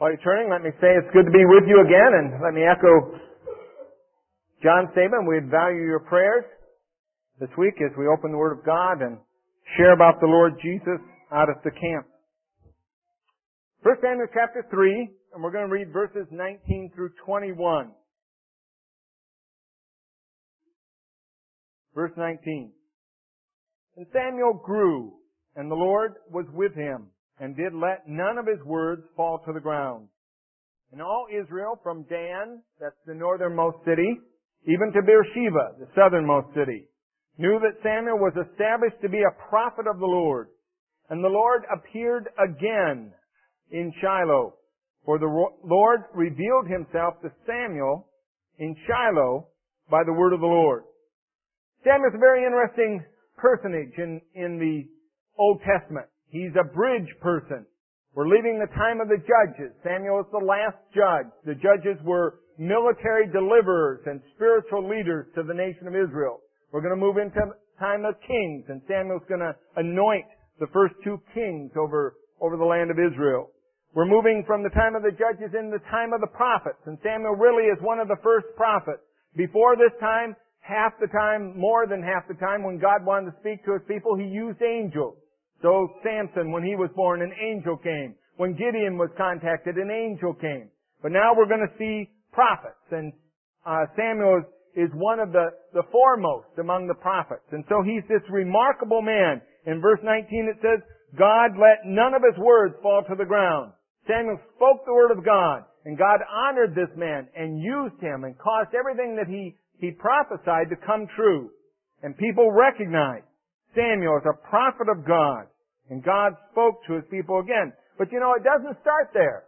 While you're turning, let me say it's good to be with you again, and let me echo John's statement. We'd value your prayers this week as we open the Word of God and share about the Lord Jesus out at the camp. 1 Samuel chapter 3, and we're going to read verses 19 through 21. Verse 19. And Samuel grew, and the Lord was with him, and did let none of his words fall to the ground. And all Israel, from Dan, that's the northernmost city, even to Beersheba, the southernmost city, knew that Samuel was established to be a prophet of the Lord. And the Lord appeared again in Shiloh. For the Lord revealed himself to Samuel in Shiloh by the word of the Lord. Samuel's a very interesting personage in the Old Testament. He's a bridge person. We're leaving the time of the judges. Samuel is the last judge. The judges were military deliverers and spiritual leaders to the nation of Israel. We're going to move into the time of kings, and Samuel's going to anoint the first two kings over the land of Israel. We're moving from the time of the judges into the time of the prophets, and Samuel really is one of the first prophets. Before this time, half the time, more than half the time, when God wanted to speak to His people, He used angels. So Samson, when he was born, an angel came. When Gideon was contacted, an angel came. But now we're going to see prophets, and Samuel is one of the foremost among the prophets. And so he's this remarkable man. In verse 19 it says, God let none of his words fall to the ground. Samuel spoke the word of God, and God honored this man and used him and caused everything that he prophesied to come true. And people recognized Samuel as a prophet of God. And God spoke to His people again. But you know, it doesn't start there.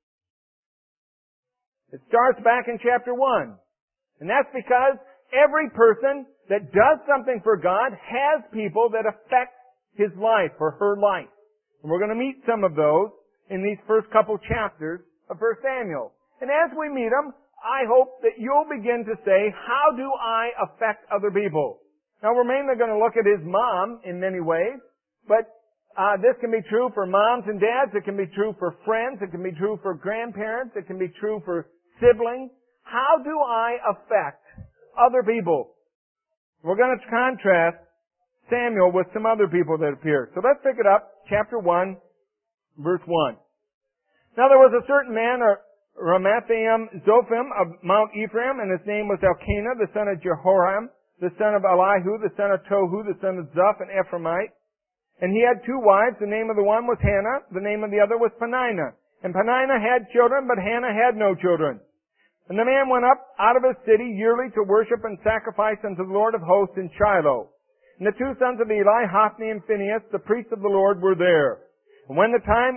It starts back in chapter 1. And that's because every person that does something for God has people that affect his life or her life. And we're going to meet some of those in these first couple chapters of 1 Samuel. And as we meet them, I hope that you'll begin to say, how do I affect other people? Now, we're mainly going to look at his mom in many ways, but this can be true for moms and dads. It can be true for friends. It can be true for grandparents. It can be true for siblings. How do I affect other people? We're going to contrast Samuel with some other people that appear. So let's pick it up, chapter 1, verse 1. Now there was a certain man, Ramathaim Zophim of Mount Ephraim, and his name was Elkanah, the son of Jehoram, the son of Elihu, the son of Tohu, the son of Zuph, an Ephraimite. And he had two wives. The name of the one was Hannah. The name of the other was Peninnah. And Peninnah had children, but Hannah had no children. And the man went up out of his city yearly to worship and sacrifice unto the Lord of hosts in Shiloh. And the two sons of Eli, Hophni and Phinehas, the priests of the Lord, were there. And when the time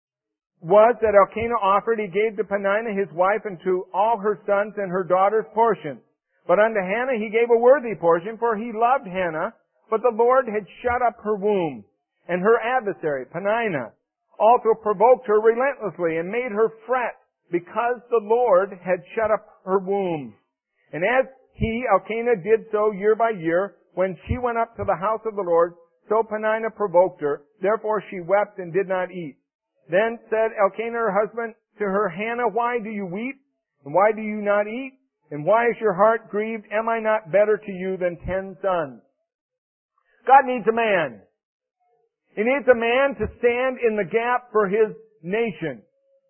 was that Elkanah offered, he gave to Peninnah his wife and to all her sons and her daughters portions. But unto Hannah he gave a worthy portion, for he loved Hannah. But the Lord had shut up her womb, and her adversary, Peninnah, also provoked her relentlessly and made her fret, because the Lord had shut up her womb. And as Elkanah did so year by year, when she went up to the house of the Lord, so Peninnah provoked her. Therefore she wept and did not eat. Then said Elkanah her husband to her, Hannah, why do you weep? And why do you not eat? And why is your heart grieved? Am I not better to you than 10 sons? God needs a man. He needs a man to stand in the gap for His nation.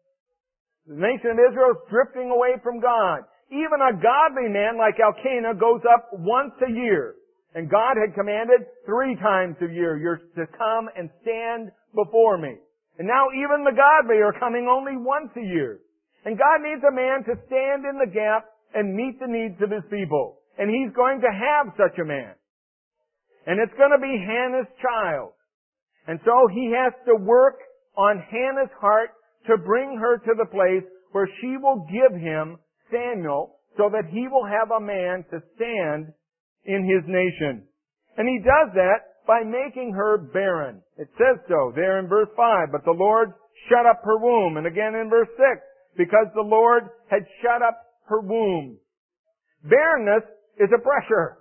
The nation of Israel is drifting away from God. Even a godly man like Elkanah goes up once a year. And God had commanded 3 times a year, you're to come and stand before me. And now even the godly are coming only once a year. And God needs a man to stand in the gap and meet the needs of His people. And He's going to have such a man. And it's going to be Hannah's child. And so He has to work on Hannah's heart to bring her to the place where she will give him Samuel so that he will have a man to stand in his nation. And He does that by making her barren. It says so there in verse 5. But the Lord shut up her womb. And again in verse 6. Because the Lord had shut up her womb. Barrenness is a pressure.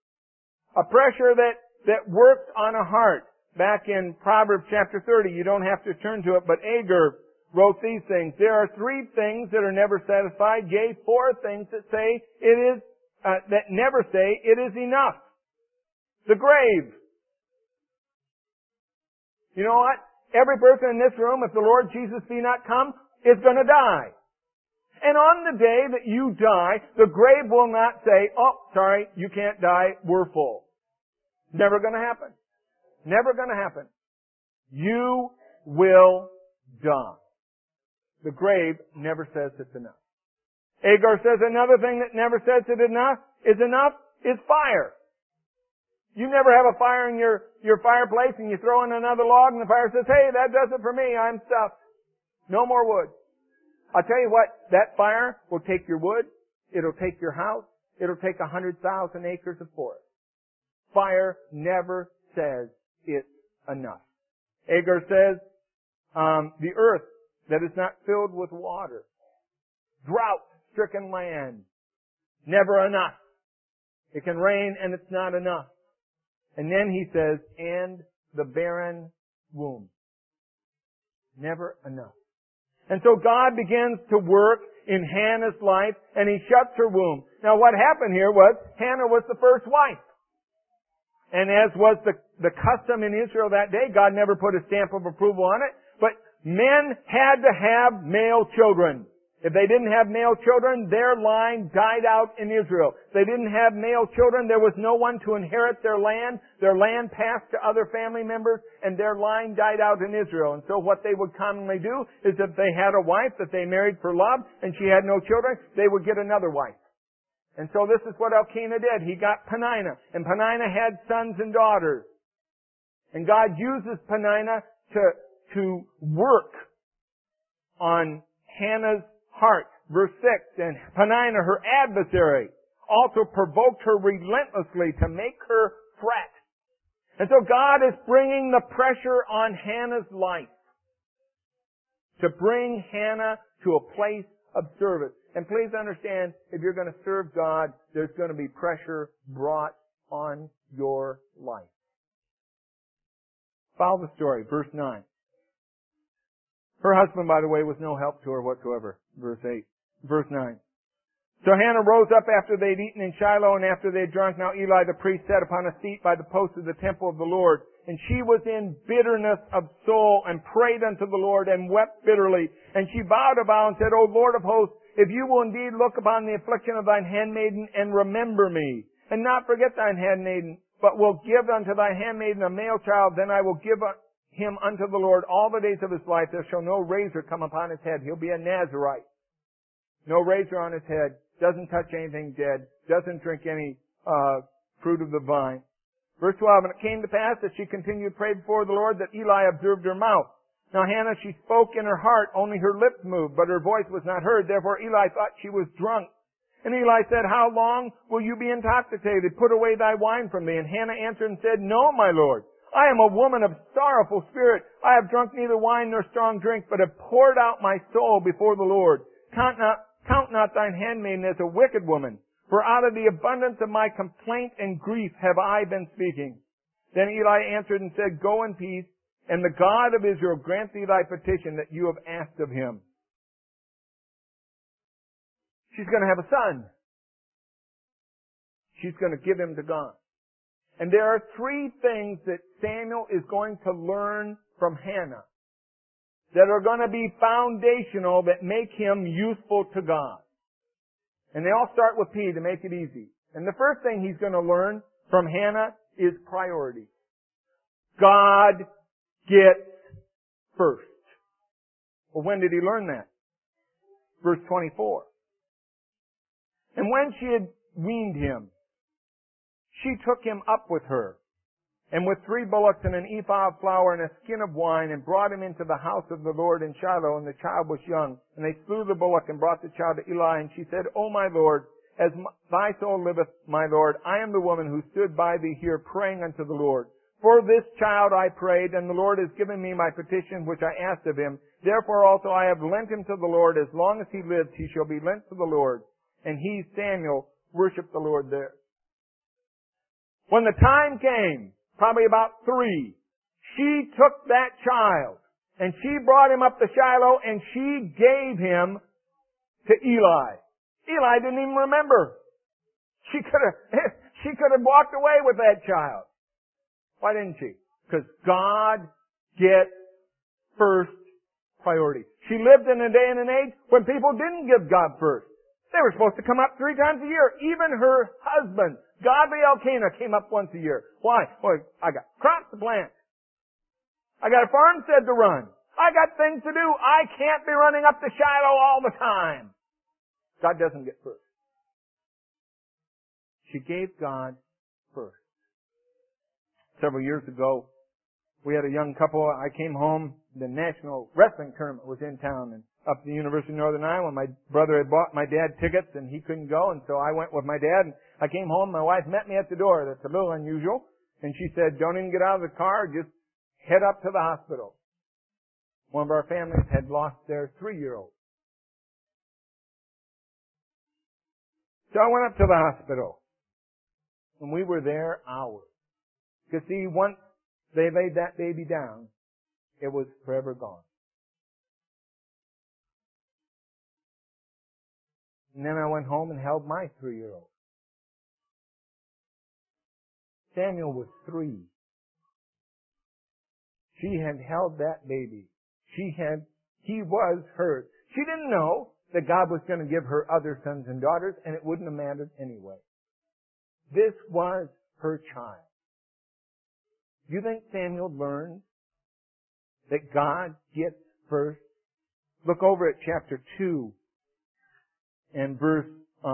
A pressure that works on a heart. Back in Proverbs chapter 30, you don't have to turn to it, but Agur wrote these things. There are 3 things that are never satisfied, yea, 4 things that say it is, that never say it is enough. The grave. You know what? Every person in this room, if the Lord Jesus be not come, is going to die. And on the day that you die, the grave will not say, oh, sorry, you can't die, we're full. Never going to happen. Never going to happen. You will die. The grave never says it's enough. Agar says another thing that never says it enough is fire. You never have a fire in your fireplace and you throw in another log and the fire says, hey, that does it for me, I'm stuffed. No more wood. I'll tell you what, that fire will take your wood, it'll take your house, it'll take 100,000 acres of forest. Fire never says it's enough. Agar says, the earth that is not filled with water, drought-stricken land, never enough. It can rain and it's not enough. And then he says, and the barren womb. Never enough. And so God begins to work in Hannah's life and He shuts her womb. Now what happened here was Hannah was the first wife. And as was the custom in Israel that day, God never put a stamp of approval on it, but men had to have male children. If they didn't have male children, their line died out in Israel. If they didn't have male children, there was no one to inherit their land. Their land passed to other family members, and their line died out in Israel. And so what they would commonly do is if they had a wife that they married for love, and she had no children, they would get another wife. And so this is what Elkanah did. He got Peninnah, and Peninnah had sons and daughters. And God uses Peninnah to work on Hannah's heart. Verse 6, and Peninnah, her adversary, also provoked her relentlessly to make her fret. And so God is bringing the pressure on Hannah's life to bring Hannah to a place of service. And please understand, if you're going to serve God, there's going to be pressure brought on your life. Follow the story, verse 9. Her husband, by the way, was no help to her whatsoever. Verse 8. Verse 9. So Hannah rose up after they'd eaten in Shiloh and after they'd drunk. Now Eli the priest sat upon a seat by the post of the temple of the Lord. And she was in bitterness of soul and prayed unto the Lord and wept bitterly. And she vowed a vow and said, O Lord of hosts, if you will indeed look upon the affliction of thine handmaiden and remember me, and not forget thine handmaiden, but will give unto thy handmaiden a male child, then I will give him unto the Lord all the days of his life. There shall no razor come upon his head. He'll be a Nazirite. No razor on his head. Doesn't touch anything dead. Doesn't drink any fruit of the vine. Verse 12, and it came to pass that she continued to pray before the Lord that Eli observed her mouth. Now Hannah, she spoke in her heart, only her lips moved, but her voice was not heard. Therefore Eli thought she was drunk. And Eli said, How long will you be intoxicated? Put away thy wine from thee. And Hannah answered and said, No, my Lord. I am a woman of sorrowful spirit. I have drunk neither wine nor strong drink, but have poured out my soul before the Lord. Count not thine handmaiden as a wicked woman, for out of the abundance of my complaint and grief have I been speaking. Then Eli answered and said, Go in peace, and the God of Israel grant thee thy petition that you have asked of him. She's going to have a son. She's going to give him to God. And there are 3 things that Samuel is going to learn from Hannah that are going to be foundational, that make him useful to God. And they all start with P to make it easy. And the first thing he's going to learn from Hannah is priority. God gets first. Well, when did he learn that? Verse 24. And when she had weaned him, she took him up with her, and with 3 bullocks and an ephah of flour and a skin of wine, and brought him into the house of the Lord in Shiloh, and the child was young. And they slew the bullock and brought the child to Eli, and she said, O my Lord, as thy soul liveth, my Lord, I am the woman who stood by thee here praying unto the Lord. For this child I prayed, and the Lord has given me my petition which I asked of him. Therefore also I have lent him to the Lord. As long as he lives, he shall be lent to the Lord. And he, Samuel, worshiped the Lord there. When the time came, probably about 3, she took that child And she brought him up to Shiloh and she gave him to Eli. Eli didn't even remember. She could have walked away with that child. Why didn't she? Because God gets first priority. She lived in a day and an age when people didn't give God first. They were supposed to come up 3 times a year. Even her husband, godly Elkanah, came up once a year. Why? Well, I got crops to plant. I got a farmstead to run. I got things to do. I can't be running up to Shiloh all the time. God doesn't get first. She gave God first. Several years ago, we had a young couple. I came home. The National Wrestling Tournament was in town and up at the University of Northern Iowa. My brother had bought my dad tickets and he couldn't go, and so I went with my dad. And I came home. My wife met me at the door. That's a little unusual. And she said, "Don't even get out of the car. Just head up to the hospital." One of our families had lost their 3-year-old. So I went up to the hospital. And we were there hours. Because see, once they laid that baby down, it was forever gone. And then I went home and held my 3-year-old. Samuel was 3. She had held that baby. He was hers. She didn't know that God was going to give her other sons and daughters, and it wouldn't have mattered anyway. This was her child. Do you think Samuel learned that God gets first? Look over at chapter 2 and verse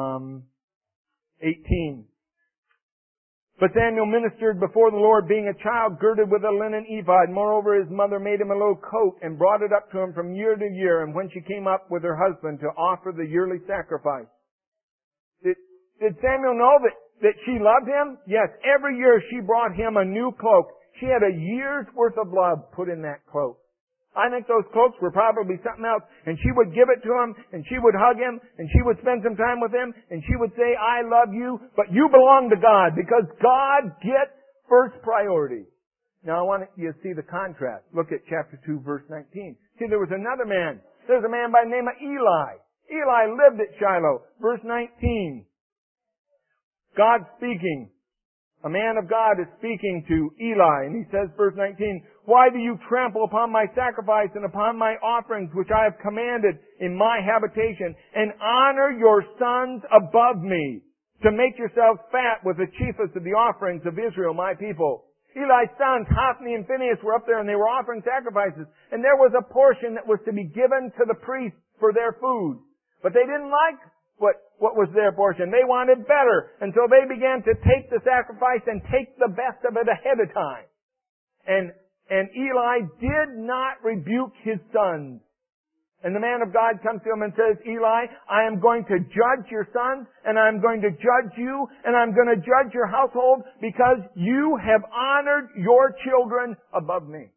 18. But Samuel ministered before the Lord, being a child girded with a linen ephod. Moreover, his mother made him a little coat and brought it up to him from year to year. And when she came up with her husband to offer the yearly sacrifice. Did Samuel know that she loved him? Yes, every year she brought him a new cloak. She had a year's worth of love put in that cloak. I think those cloaks were probably something else. And she would give it to him, and she would hug him, and she would spend some time with him, and she would say, "I love you, but you belong to God," because God gets first priority. Now I want you to see the contrast. Look at chapter 2, verse 19. See, there was another man. There's a man by the name of Eli. Eli lived at Shiloh. Verse 19. God speaking. A man of God is speaking to Eli, and he says, verse 19, "Why do you trample upon my sacrifice and upon my offerings, which I have commanded in my habitation, and honor your sons above me, to make yourselves fat with the chiefest of the offerings of Israel, my people?" Eli's sons, Hophni and Phinehas, were up there, and they were offering sacrifices, and there was a portion that was to be given to the priests for their food. But they didn't like what was their portion. They wanted better. And so they began to take the sacrifice and take the best of it ahead of time. And Eli did not rebuke his sons. And the man of God comes to him and says, "Eli, I am going to judge your sons, and I'm going to judge you, and I'm going to judge your household because you have honored your children above me."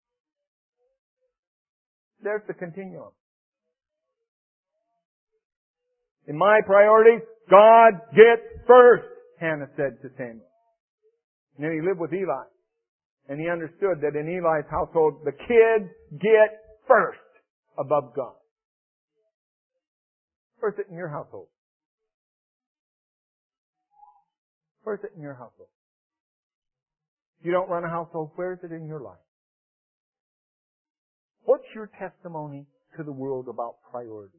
There's the continuum. In my priorities, God gets first, Hannah said to Samuel. And then he lived with Eli. And he understood that in Eli's household, the kids get first above God. Where's it in your household? Where's it in your household? You don't run a household. Where is it in your life? What's your testimony to the world about priorities?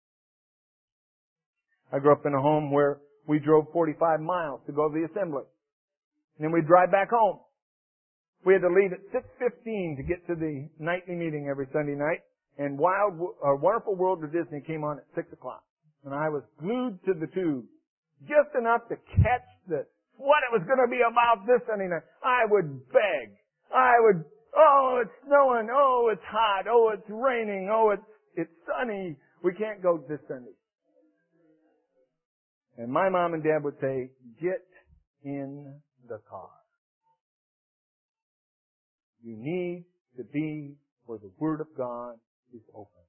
I grew up in a home where we drove 45 miles to go to the assembly. And then we'd drive back home. We had to leave at 6:15 to get to the nightly meeting every Sunday night. And Wonderful World of Disney came on at 6 o'clock. And I was glued to the tube. Just enough to catch what it was going to be about this Sunday night. I would beg. Oh, it's snowing. Oh, it's hot. Oh, it's raining. Oh, it's sunny. We can't go this Sunday. And my mom and dad would say, "Get in the car. You need to be where the Word of God is open.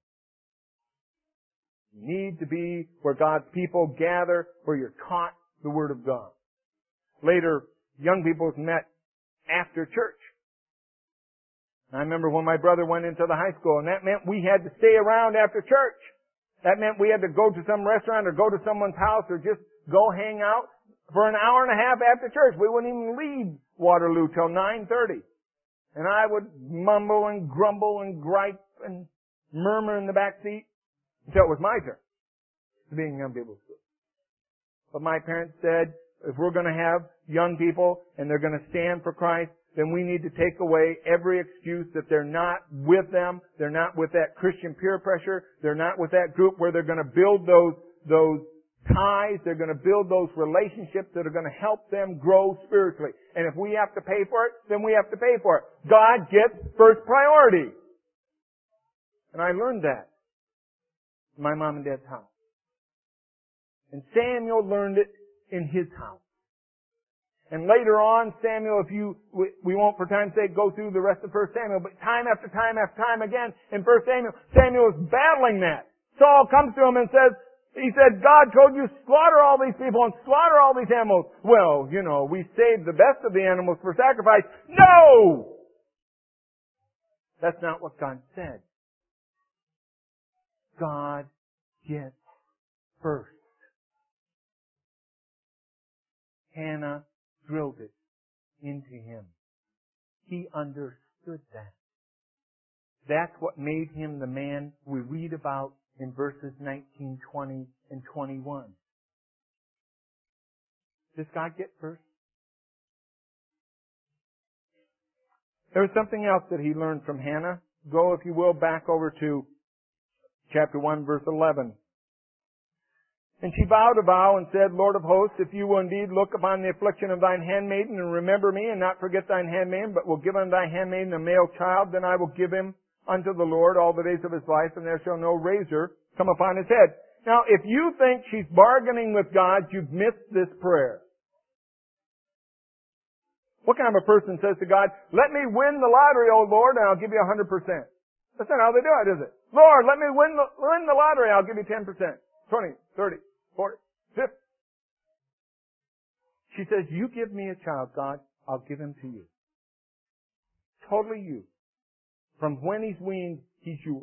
You need to be where God's people gather, where you're taught the Word of God." Later, young people met after church. I remember when my brother went into the high school, and that meant we had to stay around after church. That meant we had to go to some restaurant or go to someone's house or just go hang out for an hour and a half after church. We wouldn't even leave Waterloo till 9:30. And I would mumble and grumble and gripe and murmur in the back seat until it was my turn to be in young people's school. But my parents said, if we're going to have young people and they're going to stand for Christ, then we need to take away every excuse that they're not with them, they're not with that Christian peer pressure, they're not with that group where they're going to build those ties, they're going to build those relationships that are going to help them grow spiritually. And if we have to pay for it, then we have to pay for it. God gets first priority. And I learned that in my mom and dad's house. And Samuel learned it in his house. And later on, Samuel, we won't for time's sake go through the rest of 1 Samuel, but time after time after time again in 1 Samuel, Samuel is battling that. Saul comes to him and he said, God told you slaughter all these people and slaughter all these animals. Well, we saved the best of the animals for sacrifice. No! That's not what God said. God gets first. Hannah drilled it into him. He understood that. That's what made him the man we read about in verses 19, 20, and 21. Does God get first? There was something else that he learned from Hannah. Go, if you will, back over to chapter 1, verse 11. And she vowed a vow and said, Lord of hosts, if you will indeed look upon the affliction of thine handmaiden and remember me and not forget thine handmaiden, but will give unto thy handmaiden a male child, then I will give him unto the Lord all the days of his life, and there shall no razor come upon his head. Now, if you think she's bargaining with God, you've missed this prayer. What kind of a person says to God, let me win the lottery, O Lord, and I'll give you 100%? That's not how they do it, is it? Lord, let me win the lottery, I'll give you 10%, 20, 30, 40, 50. She says, you give me a child, God, I'll give him to you. Totally you. From when he's weaned, he's yours.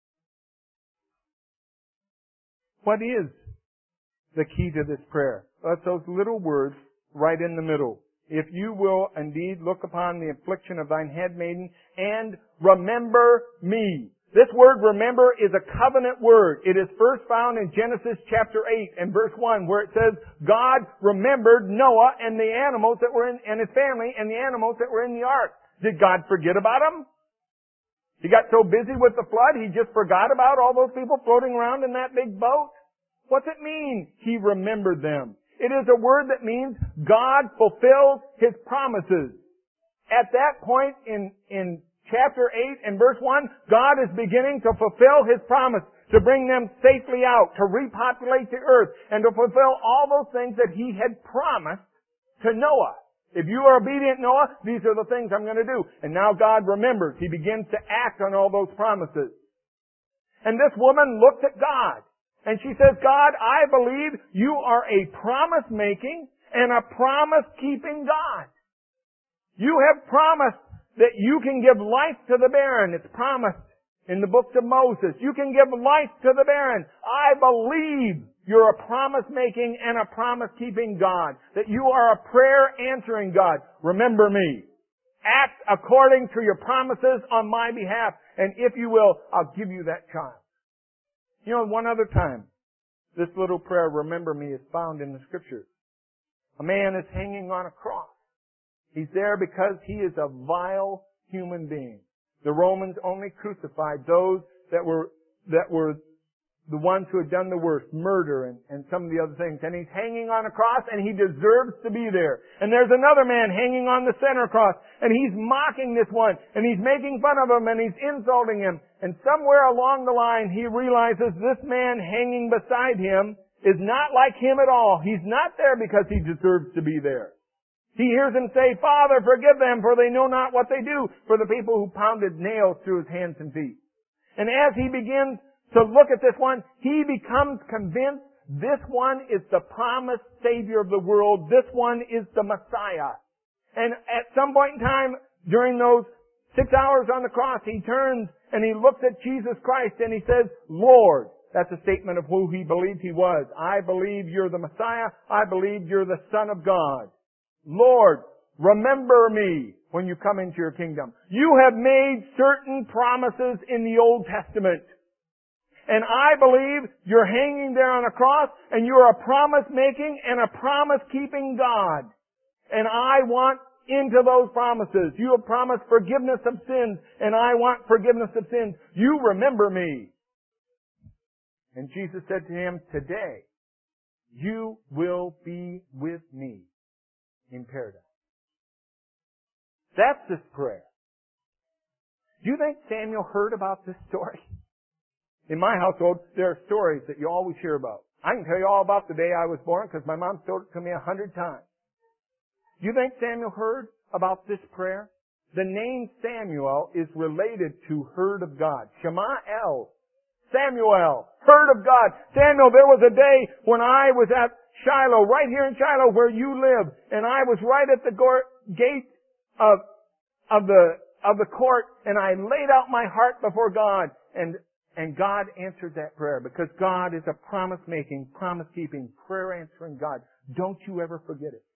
What is the key to this prayer? Well, it's those little words right in the middle. If you will indeed look upon the affliction of thine handmaiden and remember me. This word remember is a covenant word. It is first found in Genesis chapter 8 and verse 1 where it says, God remembered Noah and the animals that were and his family and the animals that were in the ark. Did God forget about them? He got so busy with the flood, he just forgot about all those people floating around in that big boat? What's it mean? He remembered them. It is a word that means God fulfills His promises. At that point in chapter 8 and verse 1, God is beginning to fulfill His promise to bring them safely out, to repopulate the earth, and to fulfill all those things that He had promised to Noah. If you are obedient, Noah, these are the things I'm going to do. And now God remembers. He begins to act on all those promises. And this woman looked at God. And she says, God, I believe you are a promise-making and a promise-keeping God. You have promised that you can give life to the barren. It's promised in the books of Moses. You can give life to the barren. I believe you're a promise-making and a promise-keeping God. That you are a prayer-answering God. Remember me. Act according to your promises on my behalf. And if you will, I'll give you that child. You know, one other time, this little prayer, remember me, is found in the Scriptures. A man is hanging on a cross. He's there because he is a vile human being. The Romans only crucified those that were the ones who had done the worst, murder and some of the other things. And he's hanging on a cross and he deserves to be there. And there's another man hanging on the center cross and he's mocking this one and he's making fun of him and he's insulting him. And somewhere along the line he realizes this man hanging beside him is not like him at all. He's not there because he deserves to be there. He hears him say, Father, forgive them, for they know not what they do, for the people who pounded nails through his hands and feet. And as he begins to look at this one, he becomes convinced this one is the promised Savior of the world. This one is the Messiah. And at some point in time, during those 6 hours on the cross, he turns and he looks at Jesus Christ and he says, Lord. That's a statement of who he believed he was. I believe you're the Messiah. I believe you're the Son of God. Lord, remember me when you come into your kingdom. You have made certain promises in the Old Testament. And I believe you're hanging there on a cross and you're a promise-making and a promise-keeping God. And I want into those promises. You have promised forgiveness of sins and I want forgiveness of sins. You remember me. And Jesus said to him, today you will be with me in paradise. That's this prayer. Do you think Samuel heard about this story? In my household, there are stories that you always hear about. I can tell you all about the day I was born because my mom told it to me 100 times. Do you think Samuel heard about this prayer? The name Samuel is related to heard of God. Shema-el. Samuel, heard of God. Samuel, there was a day when I was at Shiloh, right here in Shiloh where you live, and I was right at the gate of the court, and I laid out my heart before God, and God answered that prayer because God is a promise-making, promise-keeping, prayer-answering God. Don't you ever forget it.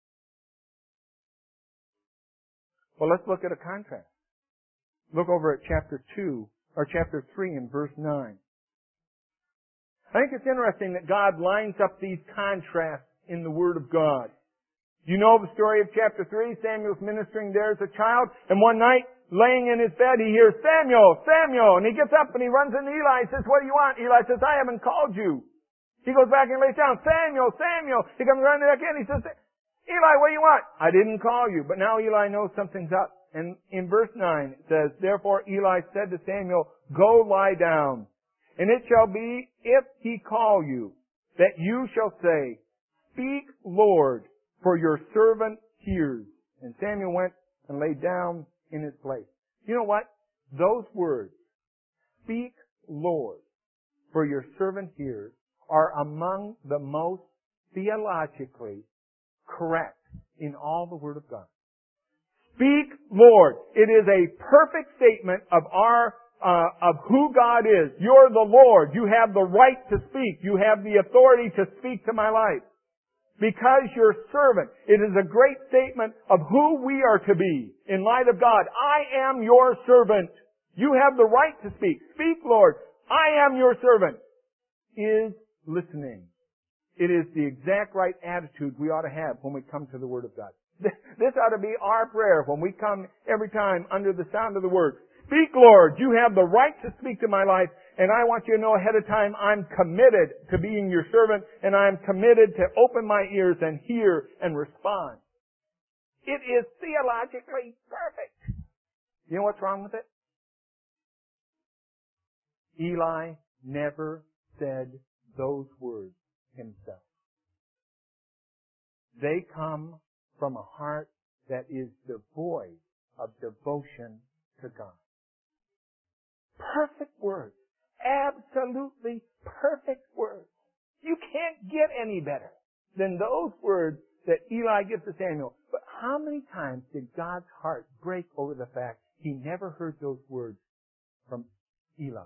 Well, let's look at a contrast. Look over at chapter 3 and verse 9. I think it's interesting that God lines up these contrasts in the Word of God. You know the story of chapter 3. Samuel's ministering there as a child, and one night, laying in his bed, he hears, Samuel, Samuel, and he gets up and he runs into Eli and says, what do you want? Eli says, I haven't called you. He goes back and lays down, Samuel, Samuel. He comes running back in, he says, Eli, what do you want? I didn't call you. But now Eli knows something's up. And in verse 9 it says, therefore Eli said to Samuel, go lie down. And it shall be, if he call you, that you shall say, speak, Lord, for your servant hears. And Samuel went and lay down in his place. You know what? Those words, speak, Lord, for your servant hears, are among the most theologically correct in all the Word of God. Speak, Lord. It is a perfect statement of who God is. You're the Lord. You have the right to speak. You have the authority to speak to my life. Because you're servant. It is a great statement of who we are to be in light of God. I am your servant. You have the right to speak. Speak, Lord. I am your servant. Is listening. It is the exact right attitude we ought to have when we come to the Word of God. This ought to be our prayer when we come every time under the sound of the Word. Speak, Lord. You have the right to speak to my life, and I want you to know ahead of time I'm committed to being your servant, and I'm committed to open my ears and hear and respond. It is theologically perfect. You know what's wrong with it? Eli never said those words himself. They come from a heart that is devoid of devotion to God. Perfect words. Absolutely perfect words. You can't get any better than those words that Eli gives to Samuel. But how many times did God's heart break over the fact he never heard those words from Eli?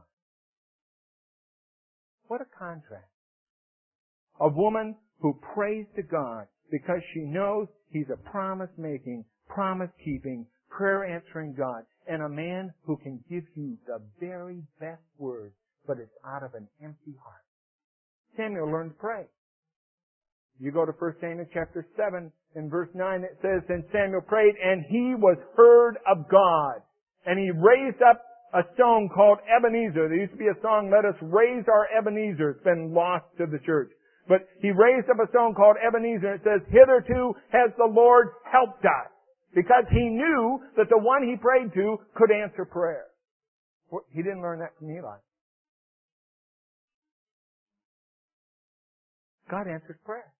What a contrast. A woman who prays to God because she knows He's a promise-making, promise-keeping, prayer-answering God. And a man who can give you the very best word, but it's out of an empty heart. Samuel learned to pray. You go to 1 Samuel chapter 7 and verse 9, it says, then Samuel prayed and he was heard of God. And he raised up a stone called Ebenezer. There used to be a song, let us raise our Ebenezer. It's been lost to the church. But he raised up a stone called Ebenezer. It says, hitherto has the Lord helped us. Because he knew that the one he prayed to could answer prayer. He didn't learn that from Eli. God answers prayer.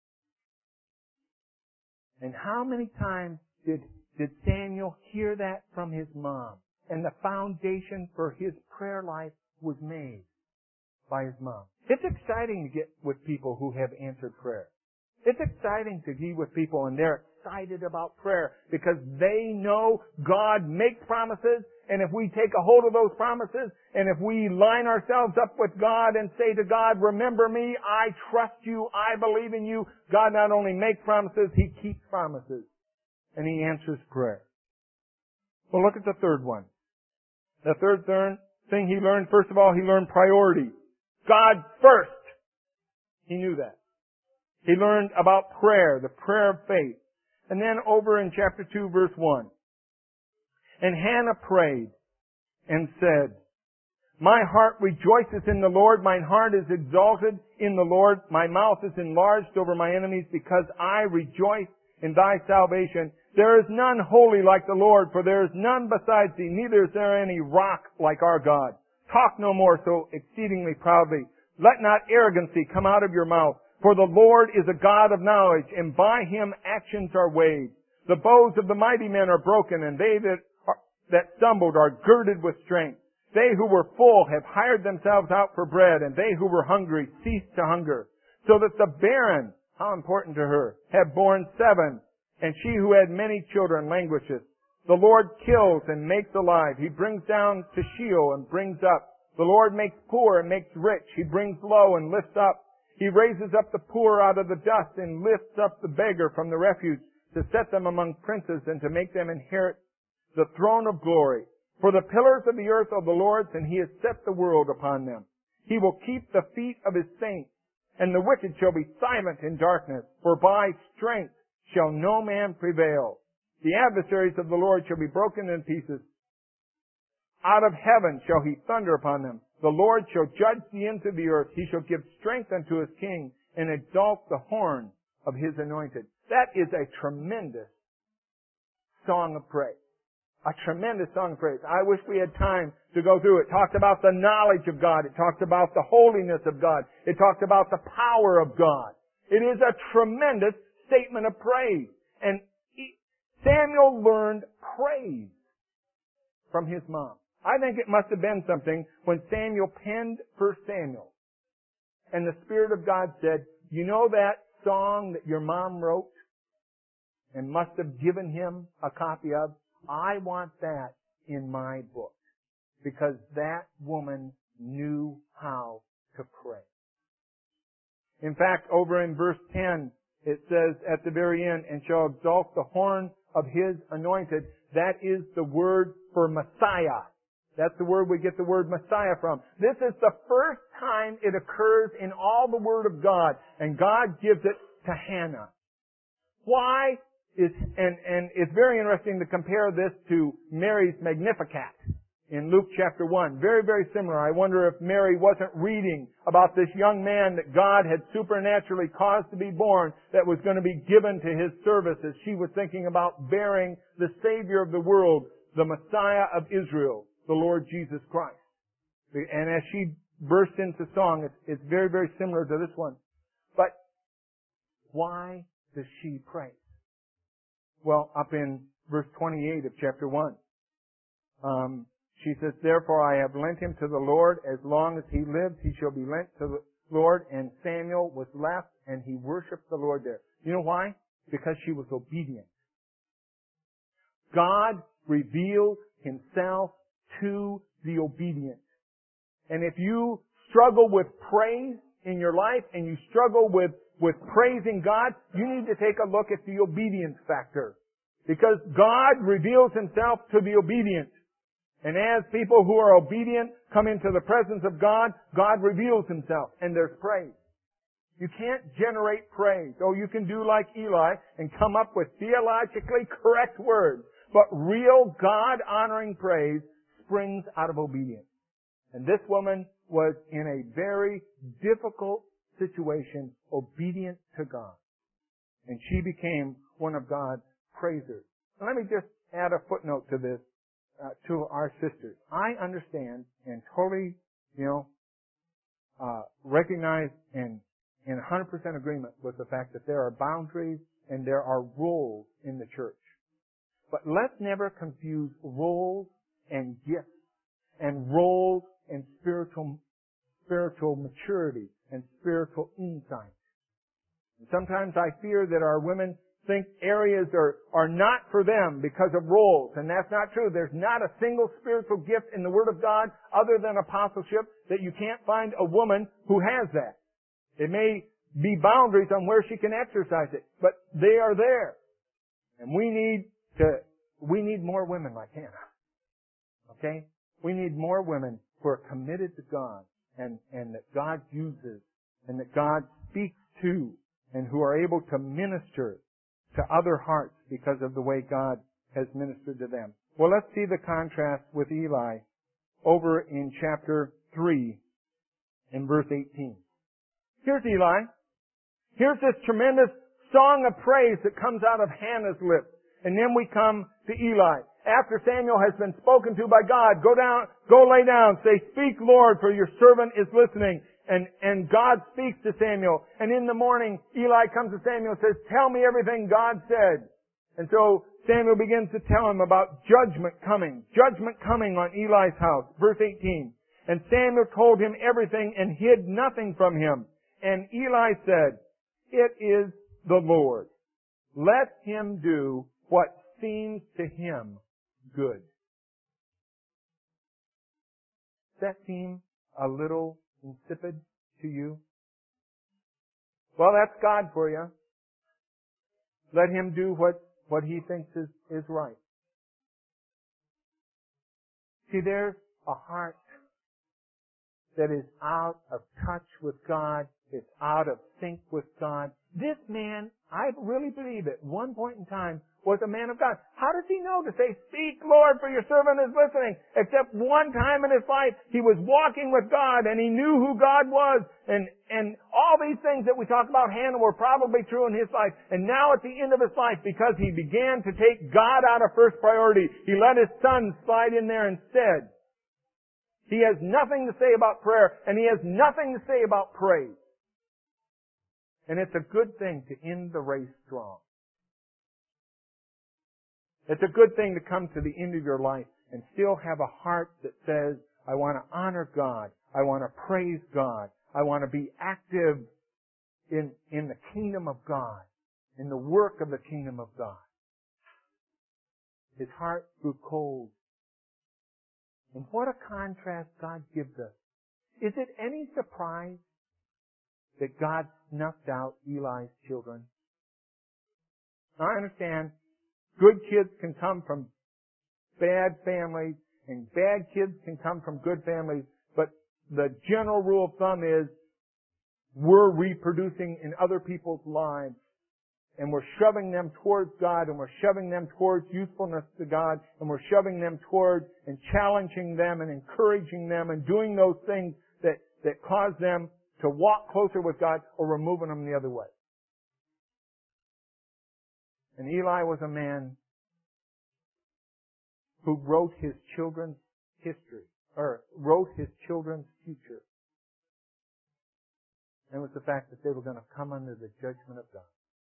And how many times did Samuel hear that from his mom? And the foundation for his prayer life was made by his mom. It's exciting to get with people who have answered prayer. It's exciting to be with people and they're excited about prayer because they know God makes promises, and if we take a hold of those promises, and if we line ourselves up with God and say to God, remember me, I trust you, I believe in you, God not only makes promises, He keeps promises. And He answers prayer. Well, look at the third one. The third thing he learned, first of all, he learned priority. God first. He knew that. He learned about prayer, the prayer of faith. And then over in chapter 2, verse 1. And Hannah prayed and said, my heart rejoices in the Lord. Mine heart is exalted in the Lord. My mouth is enlarged over my enemies because I rejoice in thy salvation. There is none holy like the Lord, for there is none besides thee, neither is there any rock like our God. Talk no more so exceedingly proudly. Let not arrogancy come out of your mouth, for the Lord is a God of knowledge, and by Him actions are weighed. The bows of the mighty men are broken, and they that stumbled are girded with strength. They who were full have hired themselves out for bread, and they who were hungry ceased to hunger. So that the barren, how important to her, have borne 7, and she who had many children languisheth. The Lord kills and makes alive. He brings down to Sheol and brings up. The Lord makes poor and makes rich. He brings low and lifts up. He raises up the poor out of the dust and lifts up the beggar from the refuge to set them among princes and to make them inherit the throne of glory. For the pillars of the earth are the Lord's, and He has set the world upon them. He will keep the feet of His saints, and the wicked shall be silent in darkness, for by strength shall no man prevail. The adversaries of the Lord shall be broken in pieces. Out of heaven shall He thunder upon them. The Lord shall judge the ends of the earth. He shall give strength unto His king, and exalt the horn of His anointed. That is a tremendous song of praise. A tremendous song of praise. I wish we had time to go through it. It talked about the knowledge of God. It talked about the holiness of God. It talked about the power of God. It is a tremendous statement of praise. And Samuel learned praise from his mom. I think it must have been something when Samuel penned 1 Samuel. And the Spirit of God said, you know that song that your mom wrote and must have given him a copy of? I want that in my book. Because that woman knew how to pray. In fact, over in verse 10, it says at the very end, and shall exalt the horn of His anointed. That is the word for Messiah. That's the word we get the word Messiah from. This is the first time it occurs in all the Word of God, and God gives it to Hannah. Why? And it's very interesting to compare this to Mary's Magnificat in Luke chapter 1. Very, very similar. I wonder if Mary wasn't reading about this young man that God had supernaturally caused to be born that was going to be given to His service as she was thinking about bearing the Savior of the world, the Messiah of Israel, the Lord Jesus Christ. And as she burst into song, it's very, very similar to this one. But why does she pray? Well, up in verse 28 of chapter 1, she says, therefore I have lent him to the Lord. As long as he lives, he shall be lent to the Lord. And Samuel was left, and he worshiped the Lord there. You know why? Because she was obedient. God reveals Himself to the obedient. And if you struggle with praise in your life, and you struggle with praising God, you need to take a look at the obedience factor. Because God reveals Himself to the obedient. And as people who are obedient come into the presence of God, God reveals Himself, and there's praise. You can't generate praise. Oh, you can do like Eli and come up with theologically correct words. But real God-honoring praise springs out of obedience. And this woman was in a very difficult situation, obedient to God. And she became one of God's praisers. Now, let me just add a footnote to this, to our sisters. I understand and totally, recognize and in 100% agreement with the fact that there are boundaries and there are roles in the church. But let's never confuse roles and gifts and roles and spiritual maturity and spiritual insight. And sometimes I fear that our women think areas are not for them because of roles, and that's not true. There's not a single spiritual gift in the Word of God other than apostleship that you can't find a woman who has that. It may be boundaries on where she can exercise it, but they are there. And we need more women like Hannah. Okay? We need more women who are committed to God and that God uses and that God speaks to and who are able to minister to other hearts because of the way God has ministered to them. Well, let's see the contrast with Eli over in chapter 3 in verse 18. Here's Eli. Here's this tremendous song of praise that comes out of Hannah's lips. And then we come to Eli. After Samuel has been spoken to by God, go lay down, say, "Speak, Lord, for your servant is listening." And God speaks to Samuel. And in the morning, Eli comes to Samuel and says, "Tell me everything God said." And so Samuel begins to tell him about judgment coming on Eli's house. Verse 18. And Samuel told him everything and hid nothing from him. And Eli said, "It is the Lord. Let him do what seems to him good." Does that seem a little insipid to you? Well, that's God for you. Let him do what he thinks is right. See, there's a heart that is out of touch with God. It's out of sync with God. This man, I really believe at one point in time, was a man of God. How does he know to say, "Speak, Lord, for your servant is listening"? Except one time in his life, he was walking with God and he knew who God was. And all these things that we talk about Hannah were probably true in his life. And now at the end of his life, because he began to take God out of first priority, he let his son slide in there instead. He has nothing to say about prayer, and he has nothing to say about praise. And it's a good thing to end the race strong. It's a good thing to come to the end of your life and still have a heart that says, "I want to honor God. I want to praise God. I want to be active in the kingdom of God, in the work of the kingdom of God." His heart grew cold. And what a contrast God gives us. Is it any surprise that God snuffed out Eli's children? Now, I understand good kids can come from bad families and bad kids can come from good families, but the general rule of thumb is we're reproducing in other people's lives and we're shoving them towards God, and we're shoving them towards usefulness to God, and we're shoving them towards and challenging them and encouraging them and doing those things that cause them to walk closer with God, or we're moving them the other way. And Eli was a man who wrote his children's history, or wrote his children's future. And it was the fact that they were going to come under the judgment of God.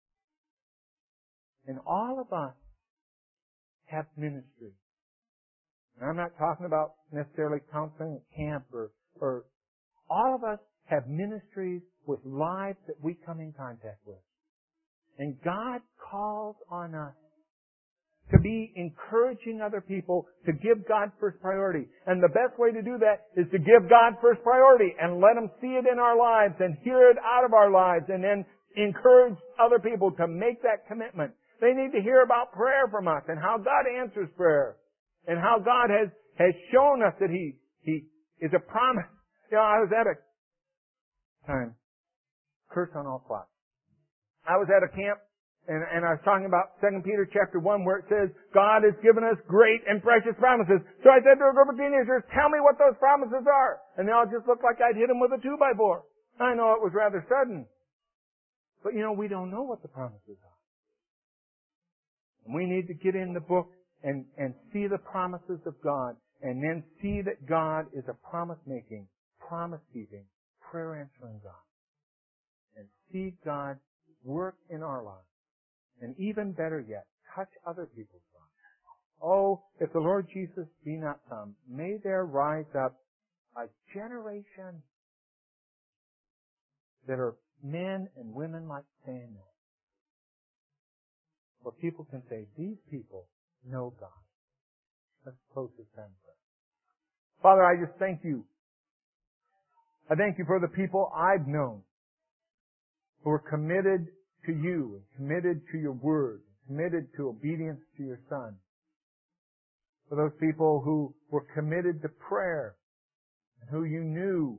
And all of us have ministry. And I'm not talking about necessarily counseling at camp or all of us have ministries with lives that we come in contact with. And God calls on us to be encouraging other people to give God first priority. And the best way to do that is to give God first priority and let Him see it in our lives and hear it out of our lives, and then encourage other people to make that commitment. They need to hear about prayer from us and how God answers prayer and how God has shown us that He is a promise. You know, I was at a time, curse on all flocks. I was at a camp and I was talking about 2 Peter chapter 1 where it says, God has given us great and precious promises. So I said to a group of teenagers, tell me what those promises are. And they all just looked like I'd hit them with a 2x4. I know it was rather sudden. But you know, we don't know what the promises are. And we need to get in the book and see the promises of God, and then see that God is a promise-making, promise-keeping, prayer-answering God. And see God work in our lives. And even better yet, touch other people's lives. Oh, if the Lord Jesus be not come, may there rise up a generation that are men and women like Samuel, where people can say, these people know God. Let's close this time in prayer. Father, I just thank you. I thank you for the people I've known who are committed to you, and committed to your word, committed to obedience to your Son. For those people who were committed to prayer, and who you knew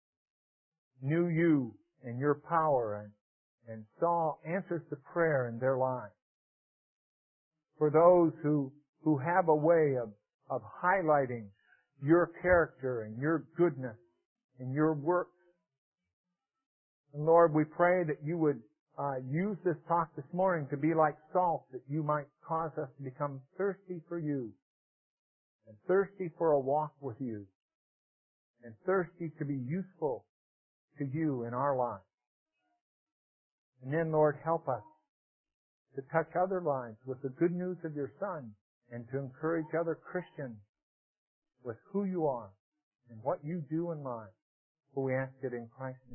you and your power, and saw answers to prayer in their lives. For those who have a way of highlighting your character and your goodness and your works. And Lord, we pray that you would use this talk this morning to be like salt, that you might cause us to become thirsty for you, and thirsty for a walk with you, and thirsty to be useful to you in our lives. And then, Lord, help us to touch other lives with the good news of your Son, and to encourage other Christians with who you are and what you do in life. For we ask it in Christ's name.